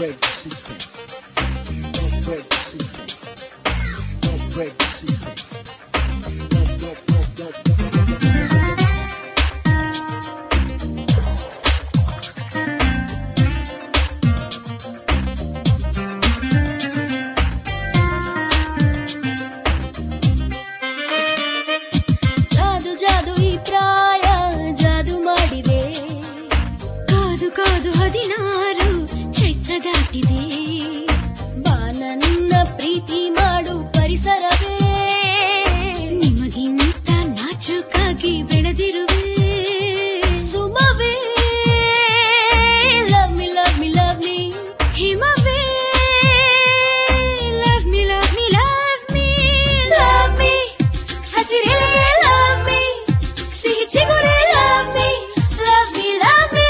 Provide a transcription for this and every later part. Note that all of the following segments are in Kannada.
break the system. Don't break the system. Don't break the system. ಜಾದು ಜಾದು ಈ ಪ್ರಾಯ ಜಾದು ಮಾಡಿದೆ, ಕಾದು ಕಾದು 16 ಚೈತ್ರ ದಾಟಿದೆ. ಬಾ ನನ್ನ ಪ್ರೀತಿ ಮಾಡು ಪರಿಸರವೇ, ನಿಮಗಿಂತ ನಾಚುಕಾಗಿ ಬೆಳೆದಿರುವೆ. ಸುಮವೇ love me love me love me, ಹಿಮವೇ love me love me love me love me, ಹಸಿರೇ ಲವ್ ಮಿ, ಸಿಹಿ ಚಿಗುರೇ love me love me love me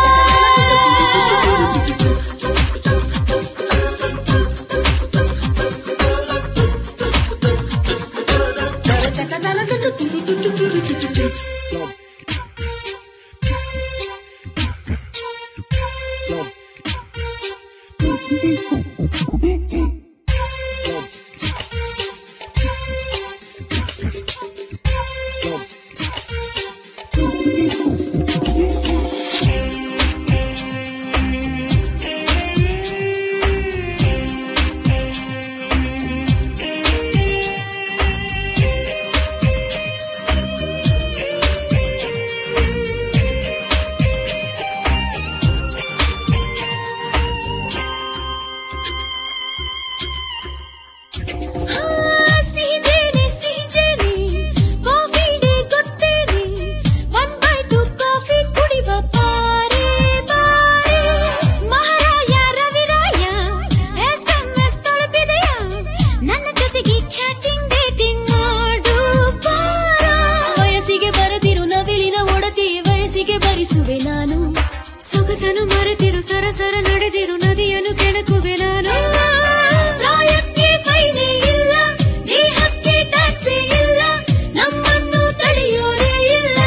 ಭರಿಸುವೆ ನಾನು. ಸೊಗಸನು ಮರೆತಿರು ಸರಸರ ನಡೆದಿರು ನದಿಯನ್ನು ಕೆಣಕುವೆ ನಾನು. ಪ್ರಾಯಕ್ಕೆ ಫೈನೇ ಇಲ್ಲ, ದೇಹಕ್ಕೆ ಟ್ಯಾಕ್ಸೇ ಇಲ್ಲ, ನಮ್ಮನ್ನು ತಡೆಯೋರೇ ಇಲ್ಲ.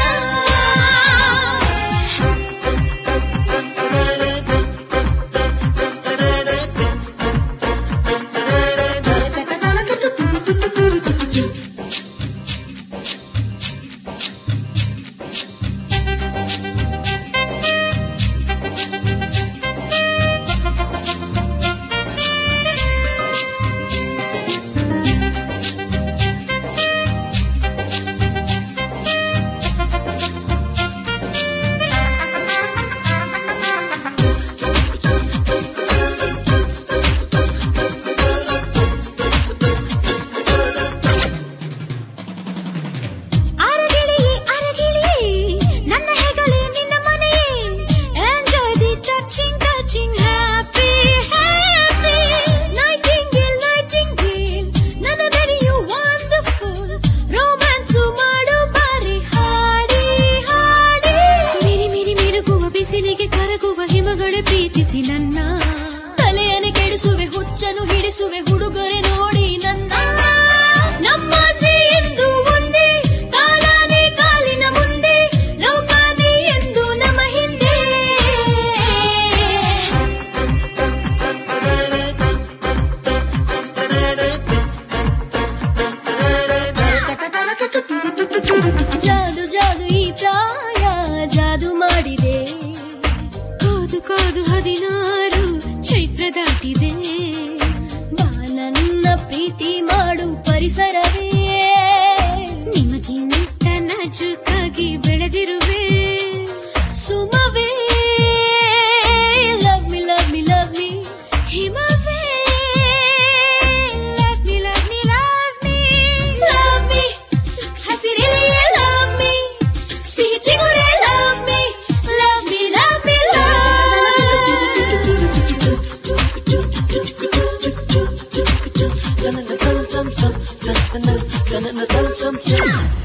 ಬಿಸಿಲಿಗೆ ಕರಗುವ ಹಿಮಗಳೇ ಪ್ರೀತಿಸಿ ನನ್ನ. ತಲೆಯನ್ನು ಕೆಡಿಸುವೆ, ಹುಚ್ಚನ್ನು ಹಿಡಿಸುವೆ, ಹುಡುಗರೆ ನೋಡಿ ನನ್ನ. ನಮ್ಮಾಸೆ ಎಂದು ಒಂದೇ, ಕಾಲಾನೇ ಕಾಲಿನ ಮುಂದೆ, ಲೋಕಾನೇ ಎಂದು ನಮ್ಮ ಹಿಂದೆ. ಜಾದು ಜಾದು ಈ ಪ್ರಾಯ ಜಾದು ಮಾಡಿದೆ, ಕಾದು ಕಾದು 16 ಚೈತ್ರ ದಾಟಿದೆ. ಬಾ ನನ್ನ ಪ್ರೀತಿ ಮಾಡು ಪರಿಸರವೇ, ನಿಮಗಿಂತ ನಾಜೂಕಾಗಿ ಬೆಳೆದಿರುವೆ. ಸುಮವೇ love me love me love me, ಹಿಮವೇ love me love me love me love me, ಹಸಿರೇ ಲವ್ ಮಿ, ಸಿಹಿ ಚಿಗುರೇ love me love me love me love.